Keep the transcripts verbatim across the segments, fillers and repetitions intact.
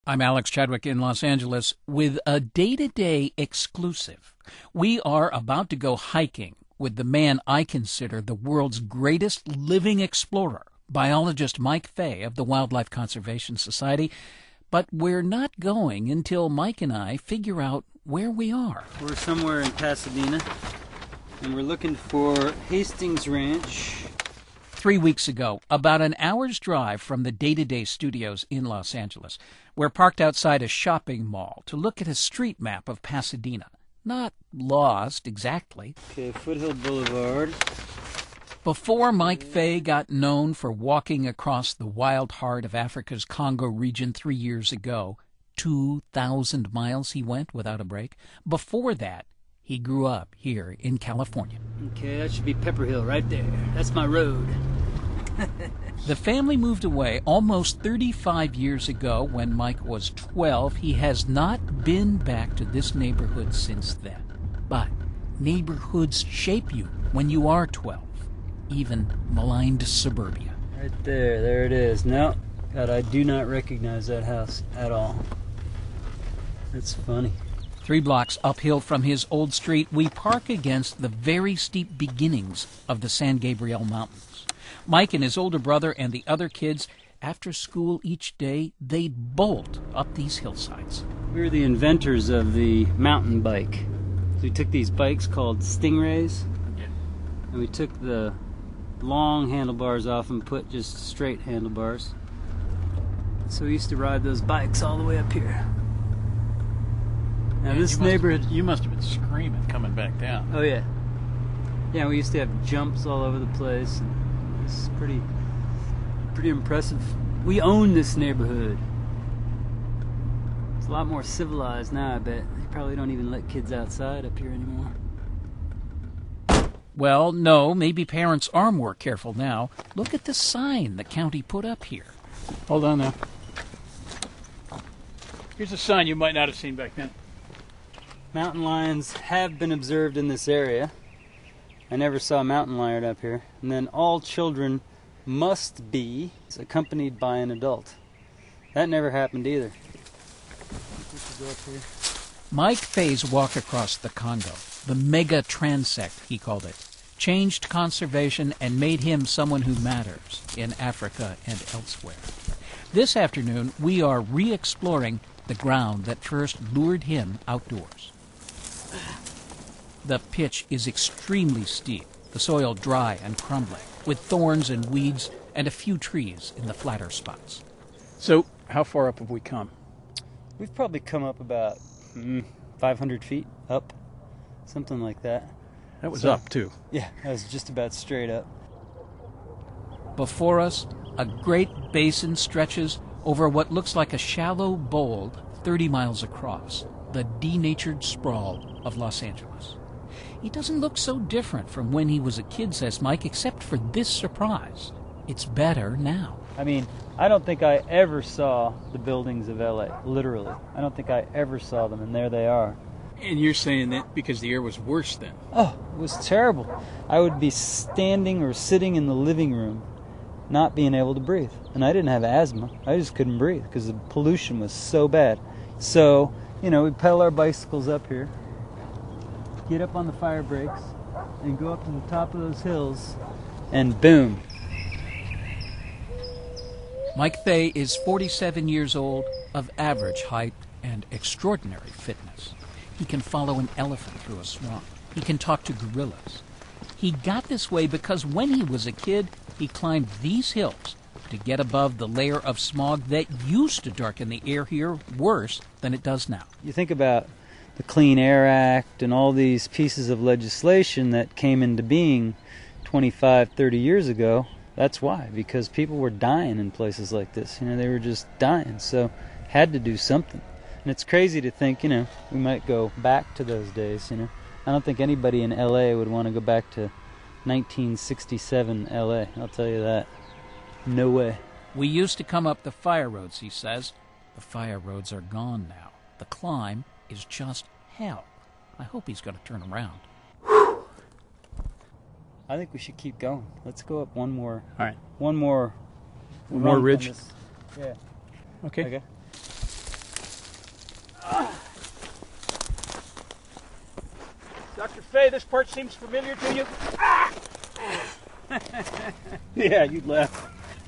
I'm Alex Chadwick in Los Angeles with a day-to-day exclusive. We are about to go hiking with the man I consider the world's greatest living explorer, biologist Mike Fay of the Wildlife Conservation Society. But we're not going until Mike and I figure out where we are. We're somewhere in Pasadena, and we're looking for Hastings Ranch. Three weeks ago, about an hour's drive from the Day-to-Day studios in Los Angeles, we're parked outside a shopping mall to look at a street map of Pasadena. Not lost exactly. Okay, Foothill Boulevard. Before Mike Fay got known for walking across the wild heart of Africa's Congo region three years ago, two thousand miles he went without a break. Before that, he grew up here in California. Okay, that should be Pepper Hill right there. That's my road. The family moved away almost thirty-five years ago when Mike was twelve. He has not been back to this neighborhood since then. But neighborhoods shape you when you are twelve, even maligned suburbia. Right there, there it is. No, God, I do not recognize that house at all. That's funny. Three blocks uphill from his old street, we park against the very steep beginnings of the San Gabriel Mountains. Mike and his older brother and the other kids, after school each day, they'd bolt up these hillsides. We were the inventors of the mountain bike. So we took these bikes called Stingrays, yeah. and we took the long handlebars off and put just straight handlebars. So we used to ride those bikes all the way up here. Now, yeah, this you neighborhood... Must, you must have been screaming coming back down. Oh, yeah. Yeah, we used to have jumps all over the place. And it's pretty, pretty impressive. We own this neighborhood. It's a lot more civilized now, I bet. They probably don't even let kids outside up here anymore. Well, no, maybe parents are more careful now. Look at the sign the county put up here. Hold on now. Here's a sign you might not have seen back then. Mountain lions have been observed in this area. I never saw a mountain lion up here. And then all children must be accompanied by an adult. That never happened either. Mike Fay's walk across the Congo, the mega transect, he called it, changed conservation and made him someone who matters in Africa and elsewhere. This afternoon, we are re-exploring the ground that first lured him outdoors. The pitch is extremely steep, the soil dry and crumbling, with thorns and weeds and a few trees in the flatter spots. So, how far up have we come? We've probably come up about mm, five hundred feet up, something like that. That was so, up, too. Yeah, that was just about straight up. Before us, a great basin stretches over what looks like a shallow bowl thirty miles across, the denatured sprawl of Los Angeles. He doesn't look so different from when he was a kid, says Mike, except for this surprise. It's better now. I mean, I don't think I ever saw the buildings of L A, literally. I don't think I ever saw them, and there they are. And you're saying that because the air was worse then? Oh, it was terrible. I would be standing or sitting in the living room, not being able to breathe. And I didn't have asthma. I just couldn't breathe because the pollution was so bad. So, you know, we pedal our bicycles up here, get up on the fire breaks, and go up to the top of those hills, and boom. Mike Fay is forty-seven years old, of average height and extraordinary fitness. He can follow an elephant through a swamp. He can talk to gorillas. He got this way because when he was a kid, he climbed these hills to get above the layer of smog that used to darken the air here worse than it does now. You think about the Clean Air Act and all these pieces of legislation that came into being twenty-five, thirty years ago. That's why, because people were dying in places like this. You know, they were just dying, so had to do something. And it's crazy to think, you know, we might go back to those days, you know. I don't think anybody in L A would want to go back to nineteen sixty-seven L A, I'll tell you that. No way. We used to come up the fire roads, he says. The fire roads are gone now. The climb is just hell. I hope he's going to turn around. I think we should keep going. Let's go up one more. All right. One more. One more ridge? Yeah. Okay. Okay. Fay, this part seems familiar to you? Ah! Yeah, you'd laugh.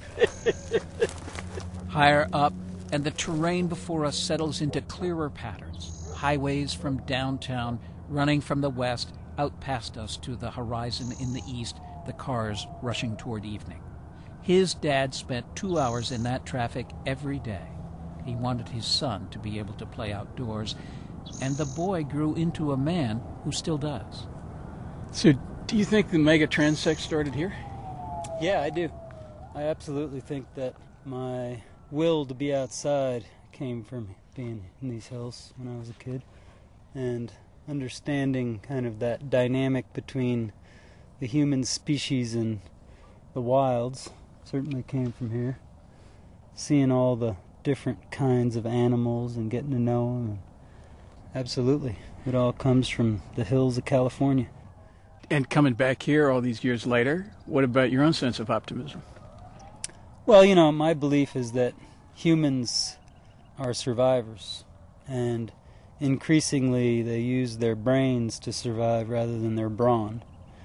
Higher up, and the terrain before us settles into clearer patterns. Highways from downtown running from the west out past us to the horizon in the east, the cars rushing toward evening. His dad spent two hours in that traffic every day. He wanted his son to be able to play outdoors, and the boy grew into a man who still does. So, do you think the mega transect started here? Yeah, I do. I absolutely think that my will to be outside came from being in these hills when I was a kid, and understanding kind of that dynamic between the human species and the wilds certainly came from here. Seeing all the different kinds of animals and getting to know them. Absolutely. It all comes from the hills of California. And coming back here all these years later, what about your own sense of optimism? Well, you know, my belief is that humans are survivors, and increasingly they use their brains to survive rather than their brawn.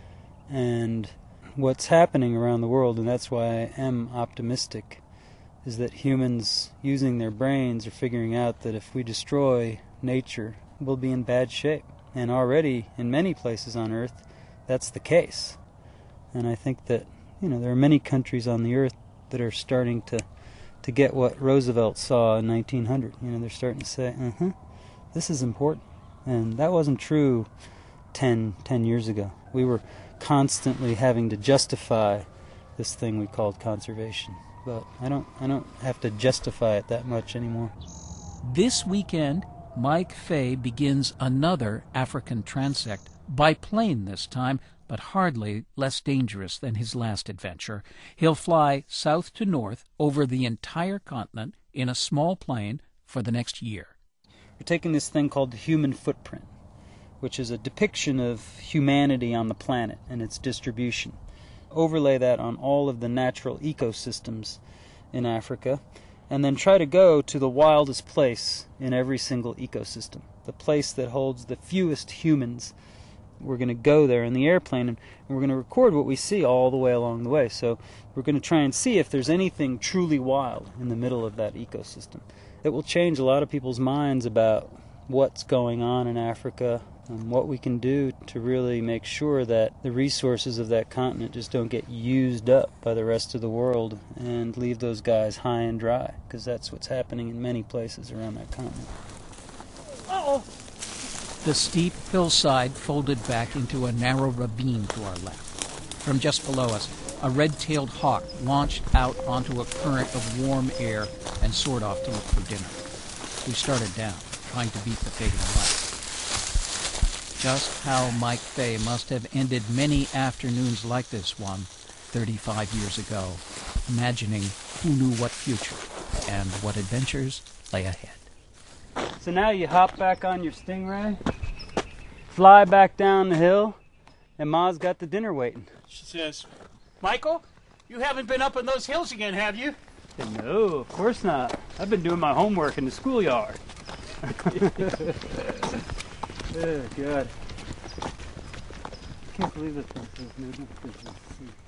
And what's happening around the world, and that's why I am optimistic, is that humans using their brains are figuring out that if we destroy nature, we'll be in bad shape. And already in many places on Earth, that's the case. And I think that, you know, there are many countries on the Earth that are starting to, to get what Roosevelt saw in nineteen hundred. You know, they're starting to say, uh-huh, this is important. And that wasn't true ten, ten years ago. We were constantly having to justify this thing we called conservation. But I don't I don't have to justify it that much anymore. This weekend, Mike Fay begins another African transect, by plane this time, but hardly less dangerous than his last adventure. He'll fly south to north over the entire continent in a small plane for the next year. We're taking this thing called the human footprint, which is a depiction of humanity on the planet and its distribution. Overlay that on all of the natural ecosystems in Africa, and then try to go to the wildest place in every single ecosystem, the place that holds the fewest humans. We're going to go there in the airplane, and we're going to record what we see all the way along the way. So we're going to try and see if there's anything truly wild in the middle of that ecosystem. It will change a lot of people's minds about what's going on in Africa and what we can do to really make sure that the resources of that continent just don't get used up by the rest of the world and leave those guys high and dry, because that's what's happening in many places around that continent. Uh-oh. The steep hillside folded back into a narrow ravine to our left. From just below us, a red-tailed hawk launched out onto a current of warm air and soared off to look for dinner. We started down, trying to beat the fading light. Just how Mike Fay must have ended many afternoons like this one thirty-five years ago, imagining who knew what future and what adventures lay ahead. So now you hop back on your Stingray, fly back down the hill, and Ma's got the dinner waiting. She says, Michael, you haven't been up in those hills again, have you? No, of course not. I've been doing my homework in the schoolyard. Oh, God. I can't believe this place is moving.